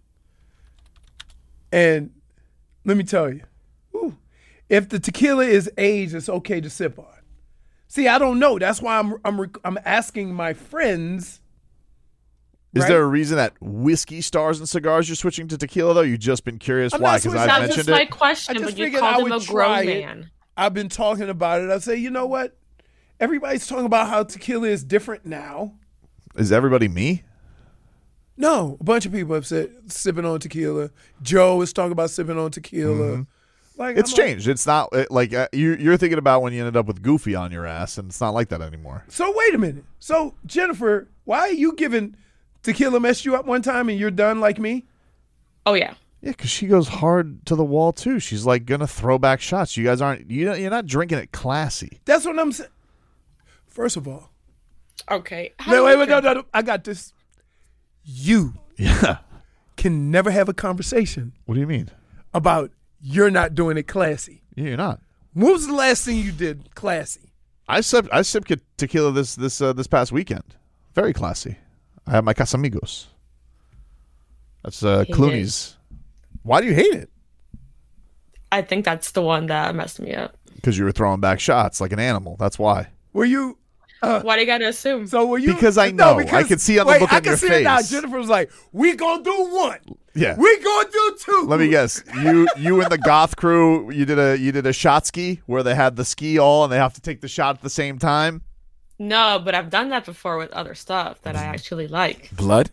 Speaker 5: And let me tell you, if the tequila is aged, it's okay to sip on. See, I don't know. That's why I'm asking my friends.
Speaker 4: Is there a reason that whiskey stars and cigars you're switching to tequila, though? You've just been curious why? Because I've mentioned it.
Speaker 7: That's my question, but you called him a grown man.
Speaker 5: I've been talking about it. I say, you know what? Everybody's talking about how tequila is different now.
Speaker 4: Is everybody me?
Speaker 5: No, a bunch of people have said sipping on tequila. Joe is talking about sipping on tequila.
Speaker 4: Mm-hmm.
Speaker 5: Like
Speaker 4: it's changed. It's not like you're thinking about when you ended up with Goofy on your ass, and it's not like that anymore.
Speaker 5: So wait a minute. So Jennifer, why are you giving tequila messed you up one time and you're done like me?
Speaker 7: Oh yeah.
Speaker 4: Yeah, because she goes hard to the wall too. She's like gonna throw back shots. You guys aren't. You're not drinking it classy.
Speaker 5: That's what I'm saying. First of all.
Speaker 7: Okay.
Speaker 5: Wait, no. I got this. You can never have a conversation.
Speaker 4: What do you mean?
Speaker 5: About you're not doing it classy.
Speaker 4: Yeah, you're not.
Speaker 5: When was the last thing you did classy?
Speaker 4: I sipped tequila this past weekend. Very classy. I have my Casamigos. That's Clooney's. Why do you hate it?
Speaker 7: I think that's the one that messed me up.
Speaker 4: Because you were throwing back shots like an animal. That's why.
Speaker 5: Were you?
Speaker 7: Why do you gotta assume?
Speaker 5: So were you?
Speaker 4: Because I know. I could see on the look on your face. I can see it now.
Speaker 5: Jennifer was like, "We gonna do one.
Speaker 4: Yeah.
Speaker 5: We gonna do two."
Speaker 4: Let me guess. You and the goth crew. You did a shot ski where they had the ski all and they have to take the shot at the same time.
Speaker 7: No, but I've done that before with other stuff that I actually like.
Speaker 6: Blood.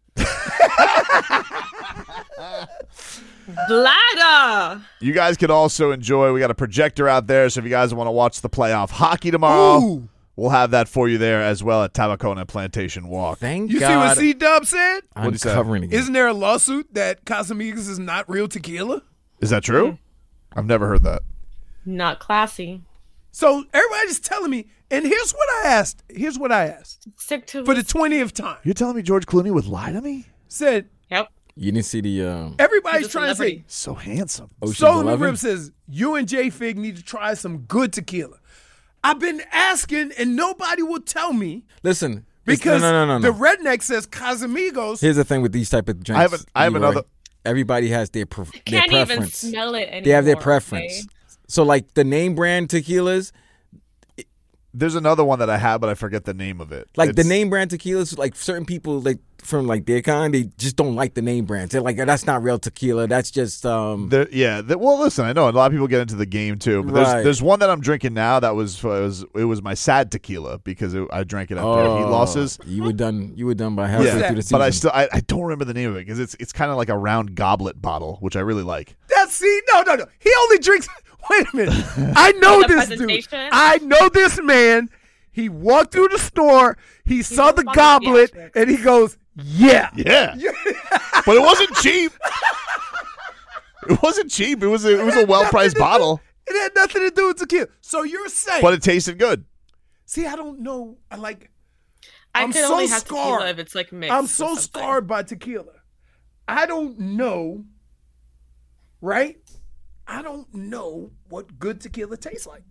Speaker 7: Bladder.
Speaker 4: You guys can also enjoy. We got a projector out there, so if you guys want to watch the playoff hockey tomorrow, we'll have that for you there as well at Tabacona Plantation Walk.
Speaker 6: Thank
Speaker 5: you
Speaker 6: God.
Speaker 5: See what C-Dub said?
Speaker 6: I'm covering it.
Speaker 5: Isn't there a lawsuit that Casamigos is not real tequila?
Speaker 4: Is that true? I've never heard that.
Speaker 7: Not classy.
Speaker 5: So everybody's telling me, and here's what I asked.
Speaker 7: Stick to
Speaker 5: for the 20th time.
Speaker 4: You're telling me George Clooney would lie to me?
Speaker 5: Said.
Speaker 7: Yep.
Speaker 6: You didn't see the.
Speaker 5: Everybody's trying to say.
Speaker 4: So handsome.
Speaker 5: Solomon Rip says, you and J-Fig need to try some good tequila. I've been asking, and nobody will tell me.
Speaker 6: Listen.
Speaker 5: Because
Speaker 6: no.
Speaker 5: the redneck says Casamigos.
Speaker 6: Here's the thing with these type of drinks.
Speaker 4: I have another.
Speaker 6: Everybody has their preference.
Speaker 7: Can't even smell it anymore.
Speaker 6: They have their preference. Okay? So, like, the name brand tequilas.
Speaker 4: There's another one that I have, but I forget the name of it.
Speaker 6: Like, the name brand tequilas, like, certain people, like, from, like, their kind, they just don't like the name brands. They're like, that's not real tequila. That's just... well,
Speaker 4: listen, I know a lot of people get into the game, too. But there's one that I'm drinking now that was my sad tequila because I drank it after heat losses.
Speaker 6: You were done by halfway through the season.
Speaker 4: But I don't remember the name of it because it's kind of like a round goblet bottle, which I really like.
Speaker 5: No. He only drinks... Wait a minute. I know this dude. I know this man. He walked through the store. He saw the goblet, and he goes, yeah.
Speaker 4: But it wasn't cheap. It wasn't cheap. It was a well-priced bottle.
Speaker 5: It had nothing to do with tequila. So you're saying.
Speaker 4: But it tasted good.
Speaker 5: See, I don't know. I'm
Speaker 7: can
Speaker 5: so
Speaker 7: only have
Speaker 5: scarred.
Speaker 7: tequila if it's like mixed.
Speaker 5: I'm so scarred by tequila. I don't know. Right? I don't know what good tequila tastes like.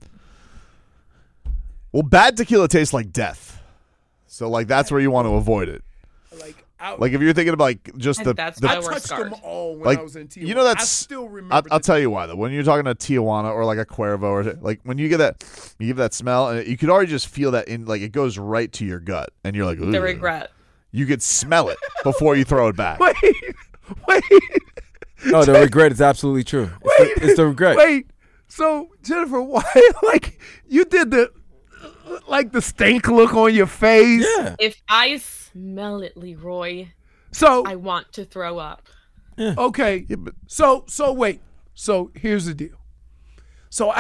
Speaker 4: Well, bad tequila tastes like death. So, like, that's where you want to avoid it. Like if you're thinking about like just the
Speaker 5: I touched them all when I was in Tijuana.
Speaker 4: You know, that's
Speaker 5: I still remember.
Speaker 4: I'll tell you why though. When you're talking to Tijuana or like a Cuervo or like when you give that smell, and you could already just feel that in like it goes right to your gut, and you're like, ooh.
Speaker 7: The regret.
Speaker 4: You could smell it before you throw it back.
Speaker 5: Wait.
Speaker 6: No, the regret is absolutely true. It's the regret.
Speaker 5: Wait. So Jennifer, why? Like you did the stink look on your face.
Speaker 6: Yeah.
Speaker 7: If I smell it, Leroy,
Speaker 5: so
Speaker 7: I want to throw up.
Speaker 5: Yeah. Okay. Yeah, but so wait. So here's the deal. So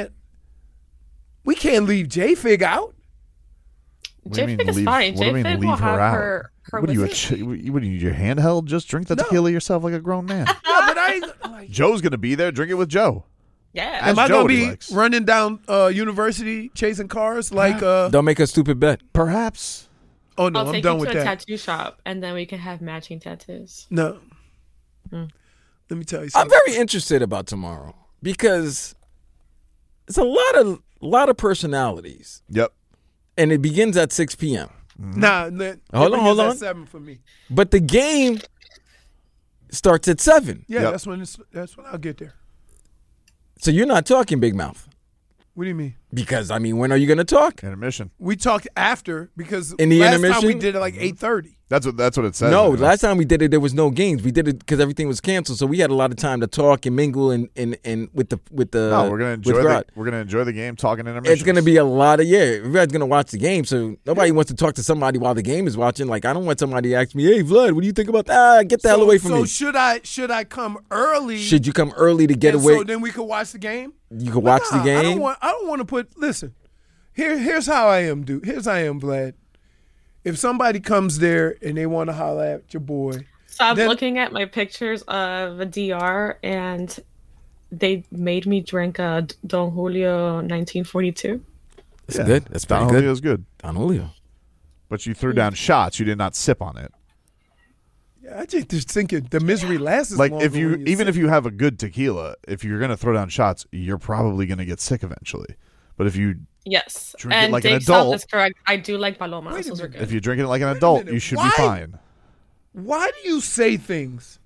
Speaker 5: we can't leave J-Fig out.
Speaker 7: J-Fig is fine. J-Fig will have her
Speaker 4: what do you need your handheld? Just drink the tequila yourself like a grown man.
Speaker 5: Yeah, but I ain't
Speaker 4: Joe's gonna be there. Drink it with Joe.
Speaker 7: Yeah.
Speaker 5: Am I gonna be running down University chasing cars like?
Speaker 6: Don't make a stupid bet.
Speaker 4: Perhaps.
Speaker 5: Oh no,
Speaker 7: I'll
Speaker 5: I'm
Speaker 7: take
Speaker 5: done
Speaker 7: you
Speaker 5: with
Speaker 7: to a
Speaker 5: that.
Speaker 7: tattoo shop, and then we can have matching tattoos.
Speaker 5: No. Let me tell you something.
Speaker 6: I'm very interested about tomorrow because it's a lot of personalities.
Speaker 4: Yep.
Speaker 6: And it begins at 6 p.m.
Speaker 5: Nah,
Speaker 6: Hold on.
Speaker 5: 7 for me.
Speaker 6: But the game starts at 7.
Speaker 5: Yeah, that's when I'll get there.
Speaker 6: So you're not talking Big Mouth.
Speaker 5: What do you mean?
Speaker 6: Because, I mean, when are you going to talk?
Speaker 4: Intermission.
Speaker 5: We talked after because
Speaker 6: In the
Speaker 5: last
Speaker 6: intermission?
Speaker 5: time we did it like 8:30.
Speaker 4: That's what it says.
Speaker 6: No,
Speaker 4: right?
Speaker 6: last time we did it, there was no games. We did it because everything was canceled, so we had a lot of time to talk and mingle and with the.
Speaker 4: No, we're gonna enjoy the game, talking intermission.
Speaker 6: It's gonna be a lot of everybody's gonna watch the game, so nobody wants to talk to somebody while the game is watching. Like I don't want somebody to ask me, "Hey, Vlad, what do you think about that?" Get the hell away from me.
Speaker 5: So should I come early?
Speaker 6: Should you come early to get away?
Speaker 5: So then we could watch the game.
Speaker 6: You can watch the game.
Speaker 5: I don't want to put. Listen, here's how I am, dude. Here's how I am, Vlad. If somebody comes there and they want to holler at your boy,
Speaker 7: so I'm looking at my pictures of a DR, and they made me drink a Don Julio 1942.
Speaker 6: That's good. That's pretty
Speaker 4: Don
Speaker 6: good.
Speaker 4: Julio's good.
Speaker 6: Don Julio.
Speaker 4: But you threw down shots. You did not sip on it.
Speaker 5: Yeah, I just think the misery lasts.
Speaker 4: Like if you have a good tequila, if you're gonna throw down shots, you're probably gonna get sick eventually. But if you
Speaker 7: Yes,
Speaker 4: drink
Speaker 7: and
Speaker 4: it like
Speaker 7: Dave
Speaker 4: an adult,
Speaker 7: is correct. I do like Palomas. Those are good.
Speaker 4: if you drink it like an adult, you should be fine.
Speaker 5: Why do you say things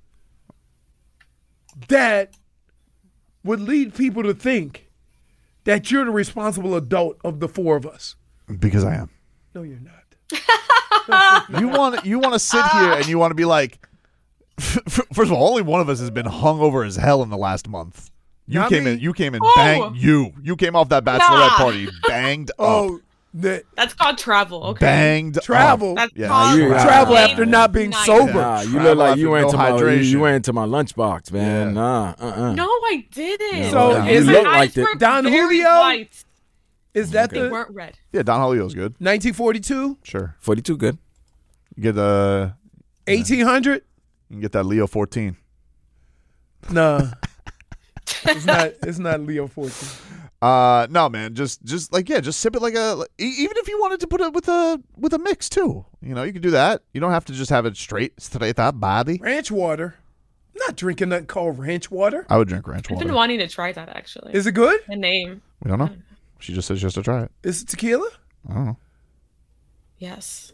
Speaker 5: that would lead people to think that you're the responsible adult of the four of us?
Speaker 4: Because I am.
Speaker 5: No, you're not.
Speaker 4: You want to sit here and you want to be like, first of all, only one of us has been hungover as hell in the last month. You came in banged. You came off that bachelorette party banged up.
Speaker 7: That's called travel. Okay,
Speaker 4: banged
Speaker 5: travel.
Speaker 7: That's
Speaker 6: called
Speaker 5: travel after not being sober.
Speaker 6: Nah, you look like you went
Speaker 4: hydration.
Speaker 6: into my lunchbox, man.
Speaker 4: Yeah.
Speaker 6: Nah,
Speaker 7: No, I didn't.
Speaker 5: So
Speaker 6: you
Speaker 5: is
Speaker 6: look
Speaker 5: it
Speaker 6: like it.
Speaker 5: Don Julio?
Speaker 7: White.
Speaker 5: Is that
Speaker 7: They
Speaker 5: the
Speaker 7: weren't red.
Speaker 4: Yeah, Don Julio's good.
Speaker 5: 1942?
Speaker 4: Sure.
Speaker 6: 42 good.
Speaker 4: You get
Speaker 5: 1800?
Speaker 4: You can get that Leo 14.
Speaker 5: Nah. It's not Leo 14.
Speaker 4: No, man. Just sip it like even if you wanted to put it with a mix too. You know, you can do that. You don't have to just have it straight up body.
Speaker 5: Ranch water. I'm not drinking nothing called ranch water.
Speaker 4: I would drink ranch
Speaker 7: I've
Speaker 4: water.
Speaker 7: been wanting to try that actually.
Speaker 5: Is it good?
Speaker 7: The name.
Speaker 4: We don't know. She just said she has to try it.
Speaker 5: Is it tequila?
Speaker 4: I don't know.
Speaker 7: Yes.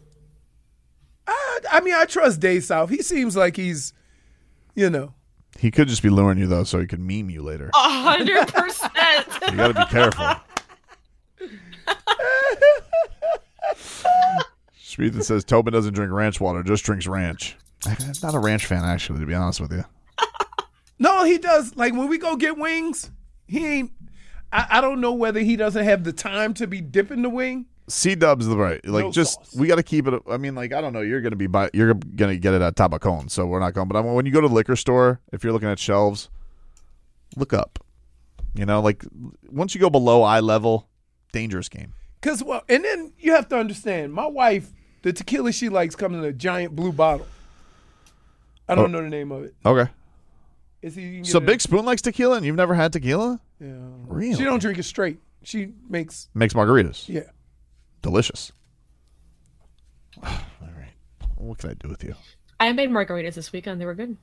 Speaker 5: I mean, I trust Dave South. He seems like he's,
Speaker 4: He could just be luring you though, so he could meme you later.
Speaker 7: 100%.
Speaker 4: You got to be careful. Schmieden says Tobin doesn't drink ranch water, just drinks ranch. I'm not a ranch fan, actually, to be honest with you.
Speaker 5: No, he does. Like when we go get wings, he ain't. I don't know whether he doesn't have the time to be dipping the wing.
Speaker 4: C-Dub's the right. Like,
Speaker 5: No
Speaker 4: just
Speaker 5: sauce.
Speaker 4: we got to keep it. I mean, like, I don't know. You're gonna get it at Tabacon, so we're not going. But when you go to the liquor store, if you're looking at shelves, look up. You know, like once you go below eye level, dangerous game.
Speaker 5: And then you have to understand, my wife, the tequila she likes comes in a giant blue bottle. I don't know the name of it.
Speaker 4: Okay. So
Speaker 5: Big
Speaker 4: Big Spoon likes tequila, and you've never had tequila?
Speaker 5: Yeah.
Speaker 4: Really?
Speaker 5: She don't drink it straight. She makes
Speaker 4: margaritas.
Speaker 5: Yeah.
Speaker 4: Delicious. All right. What can I do with you?
Speaker 7: I made margaritas this weekend. They were good.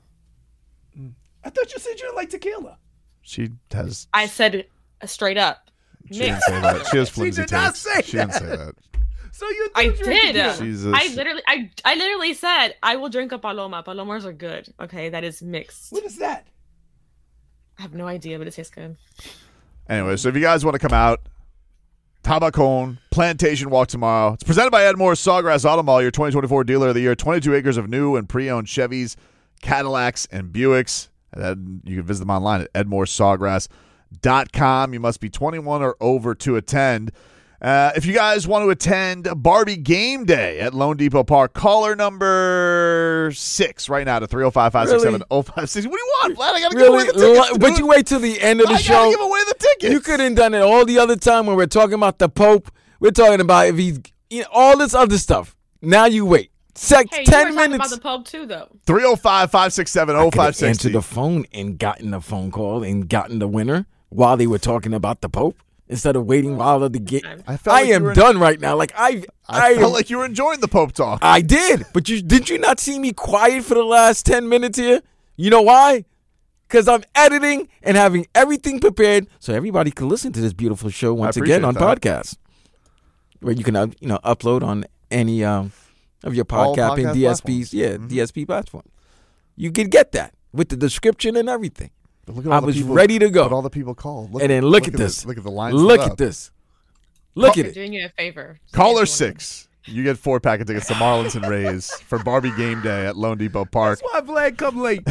Speaker 5: I thought you said you didn't like tequila.
Speaker 4: She has.
Speaker 7: I said straight up.
Speaker 4: She didn't say that. She has flimsy
Speaker 5: did not
Speaker 4: takes.
Speaker 5: say
Speaker 4: She didn't
Speaker 5: that.
Speaker 4: say that.
Speaker 5: So you
Speaker 7: I
Speaker 5: drink
Speaker 7: did.
Speaker 5: tequila.
Speaker 4: Jesus.
Speaker 7: I literally said I will drink a paloma. Palomas are good. Okay, that is mixed.
Speaker 5: What is that?
Speaker 7: I have no idea, but it tastes good.
Speaker 4: Anyway, so if you guys want to come out, Tabacon Plantation Walk tomorrow. It's presented by Ed Moore's Sawgrass Auto Mall, your 2024 dealer of the year. 22 acres of new and pre-owned Chevys, Cadillacs, and Buicks. And you can visit them online at edmooresawgrass.com. You must be 21 or over to attend. If you guys want to attend Barbie Game Day at Lone Depot Park, caller number 6 right now to 305-567-0560. What do you want, Vlad? I got to give away the tickets.
Speaker 6: But you wait till the end of the show.
Speaker 4: I got to give away the tickets.
Speaker 6: You could have done it all the other time when we're talking about the Pope. We're talking about if he's all this other stuff. Now you wait.
Speaker 7: Hey,
Speaker 6: 10
Speaker 7: you were talking
Speaker 6: minutes.
Speaker 7: about the Pope too, though.
Speaker 4: 305-567-0560.
Speaker 6: Answered the phone and gotten the phone call and gotten the winner while they were talking about the Pope. Instead of waiting while the game, I am done right now. Like I
Speaker 4: felt like you were enjoying the Pope talk.
Speaker 6: I did, but did you not see me quiet for the last 10 minutes here? You know why? Because I'm editing and having everything prepared so everybody can listen to this beautiful show once again on podcast, where you can upload on any of your
Speaker 4: All
Speaker 6: podcasting
Speaker 4: podcast
Speaker 6: DSPs.
Speaker 4: platforms.
Speaker 6: Yeah,
Speaker 4: Mhm.
Speaker 6: DSP platform. You could get that with the description and everything.
Speaker 4: But look at
Speaker 6: I
Speaker 4: all the
Speaker 6: was
Speaker 4: people-
Speaker 6: ready to go.
Speaker 4: What all the people called.
Speaker 6: And then look at this.
Speaker 4: Look at the lines.
Speaker 6: Look
Speaker 4: lit
Speaker 6: at
Speaker 4: up.
Speaker 6: this. Look
Speaker 7: They're
Speaker 6: at it.
Speaker 7: doing you a favor.
Speaker 4: Caller 6. You get 4-pack of tickets to Marlins and Rays for Barbie game day at Lone Depot Park.
Speaker 5: That's why Vlad come late.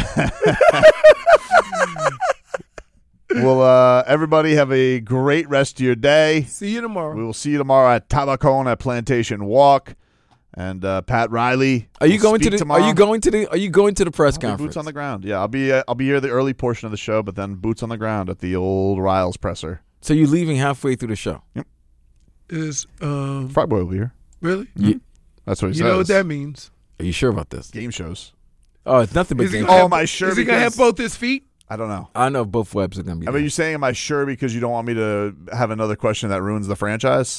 Speaker 4: Well, everybody have a great rest of your day.
Speaker 5: See you tomorrow.
Speaker 4: We will see you tomorrow at Tabacon at Plantation Walk. And Pat Riley.
Speaker 6: Are you
Speaker 4: will
Speaker 6: going to
Speaker 4: speak
Speaker 6: the?
Speaker 4: tomorrow.
Speaker 6: Are you going to the? Are you going to the press
Speaker 4: I'll be
Speaker 6: conference?
Speaker 4: boots on the ground. Yeah, I'll be here the early portion of the show, but then boots on the ground at the old Riles presser.
Speaker 6: So you're leaving halfway through the show.
Speaker 4: Yep.
Speaker 5: Is
Speaker 4: Fry Boy will be here.
Speaker 5: really?
Speaker 6: Yeah.
Speaker 4: That's what he
Speaker 5: You
Speaker 4: says.
Speaker 5: know what that means?
Speaker 6: Are you sure about this?
Speaker 4: Game shows.
Speaker 6: Oh, it's nothing but
Speaker 5: Is he
Speaker 6: game.
Speaker 5: gonna
Speaker 4: Oh,
Speaker 5: have-
Speaker 4: am I sure?
Speaker 5: Is he gonna have
Speaker 4: because-
Speaker 5: both his feet?
Speaker 4: I don't know.
Speaker 6: I know both webs are gonna be.
Speaker 4: I mean,
Speaker 6: there.
Speaker 4: you saying, am I sure because you don't want me to have another question that ruins the franchise?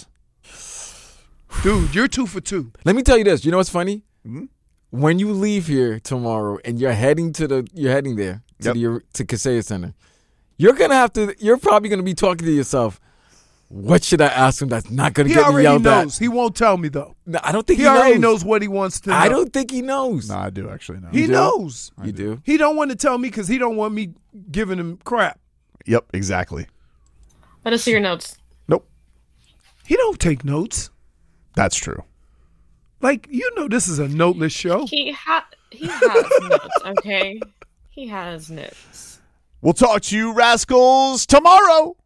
Speaker 5: Dude, you're 2 for 2.
Speaker 6: Let me tell you this. You know what's funny?
Speaker 4: Hmm?
Speaker 6: When you leave here tomorrow and you're heading there to
Speaker 4: Yep.
Speaker 6: to Kaseya Center, you're probably gonna be talking to yourself. What should I ask him that's not gonna
Speaker 5: He
Speaker 6: get me
Speaker 5: already
Speaker 6: yelled
Speaker 5: knows. He won't tell me though.
Speaker 6: at? No, I don't think
Speaker 5: He
Speaker 6: he
Speaker 5: already
Speaker 6: knows.
Speaker 5: knows what he wants to know.
Speaker 6: I don't think he knows.
Speaker 4: No, I do actually know.
Speaker 5: He
Speaker 6: You do?
Speaker 5: knows.
Speaker 6: You do?
Speaker 5: He don't want to tell me because he don't want me giving him crap.
Speaker 4: Yep, exactly.
Speaker 7: Let us see your notes.
Speaker 4: Nope,
Speaker 5: He don't take notes.
Speaker 4: that's true.
Speaker 5: Like, you know this is a noteless show.
Speaker 7: He has notes, okay? He has notes.
Speaker 4: We'll talk to you rascals tomorrow.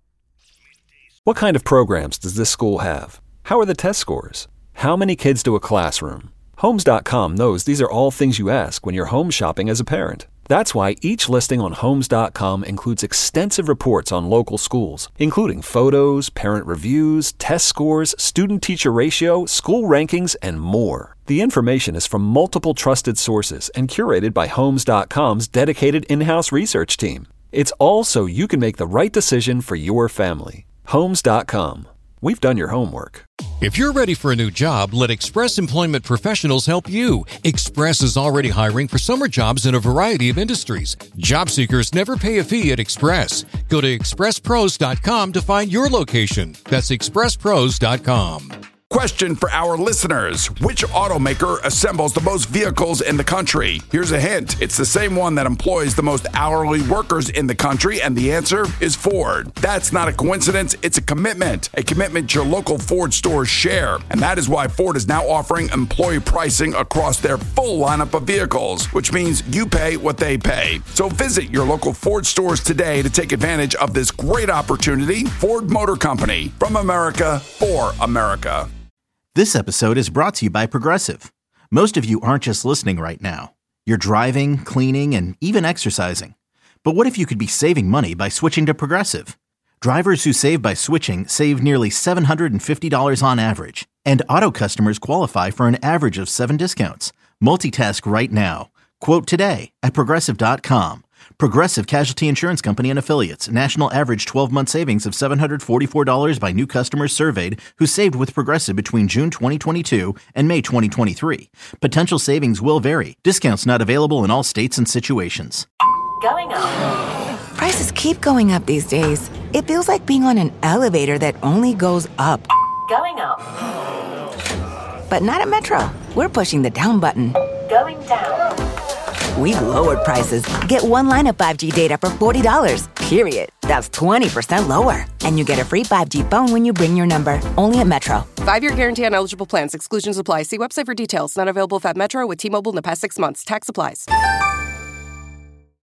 Speaker 2: What kind of programs does this school have? How are the test scores? How many kids do a classroom? Homes.com knows these are all things you ask when you're home shopping as a parent. That's why each listing on Homes.com includes extensive reports on local schools, including photos, parent reviews, test scores, student-teacher ratio, school rankings, and more. The information is from multiple trusted sources and curated by Homes.com's dedicated in-house research team. It's all so you can make the right decision for your family. Homes.com. We've done your homework.
Speaker 11: If you're ready for a new job, let Express Employment Professionals help you. Express is already hiring for summer jobs in a variety of industries. Job seekers never pay a fee at Express. Go to expresspros.com to find your location. That's expresspros.com.
Speaker 9: Question for our listeners. Which automaker assembles the most vehicles in the country? Here's a hint. It's the same one that employs the most hourly workers in the country, and the answer is Ford. That's not a coincidence. It's a commitment your local Ford stores share. And that is why Ford is now offering employee pricing across their full lineup of vehicles, which means you pay what they pay. So visit your local Ford stores today to take advantage of this great opportunity. Ford Motor Company, from America for America.
Speaker 10: This episode is brought to you by Progressive. Most of you aren't just listening right now. You're driving, cleaning, and even exercising. But what if you could be saving money by switching to Progressive? Drivers who save by switching save nearly $750 on average. And auto customers qualify for an average of 7 discounts. Multitask right now. Quote today at Progressive.com. Progressive Casualty Insurance Company and Affiliates. National average 12-month savings of $744 by new customers surveyed who saved with Progressive between June 2022 and May 2023. Potential savings will vary. Discounts not available in all states and situations.
Speaker 12: Going up. Prices keep going up these days. It feels like being on an elevator that only goes up. Going up. But not at Metro. We're pushing the down button. Going down. We've lowered prices. Get one line of 5G data for $40, period. That's 20% lower. And you get a free 5G phone when you bring your number. Only at Metro.
Speaker 13: 5-year guarantee on eligible plans. Exclusions apply. See website for details. Not available at Metro with T-Mobile in the past 6 months. Tax applies.